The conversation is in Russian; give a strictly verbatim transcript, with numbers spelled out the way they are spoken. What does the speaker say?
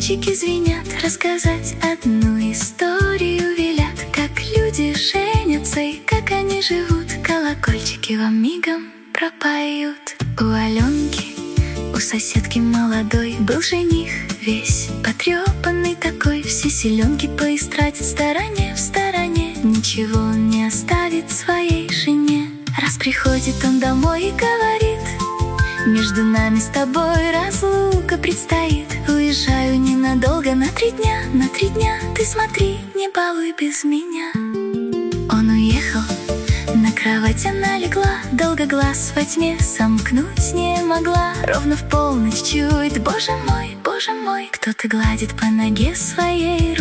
Колокольчики звенят, рассказать одну историю велят. Как люди женятся и как они живут, колокольчики вам мигом пропоют. У Аленки, у соседки молодой, был жених весь потрепанный такой. Все селенки поистратит в стороне, в стороне. Ничего он не оставит своей жене. Раз приходит он домой и говорит: между нами с тобой разлука предстоит. Уезжаю ненадолго, на три дня, на три дня. Ты смотри, не балуй без меня. Он уехал, на кровать она легла, долго глаз во тьме сомкнуть не могла. Ровно в полночь чует: боже мой, боже мой, кто-то гладит по ноге своей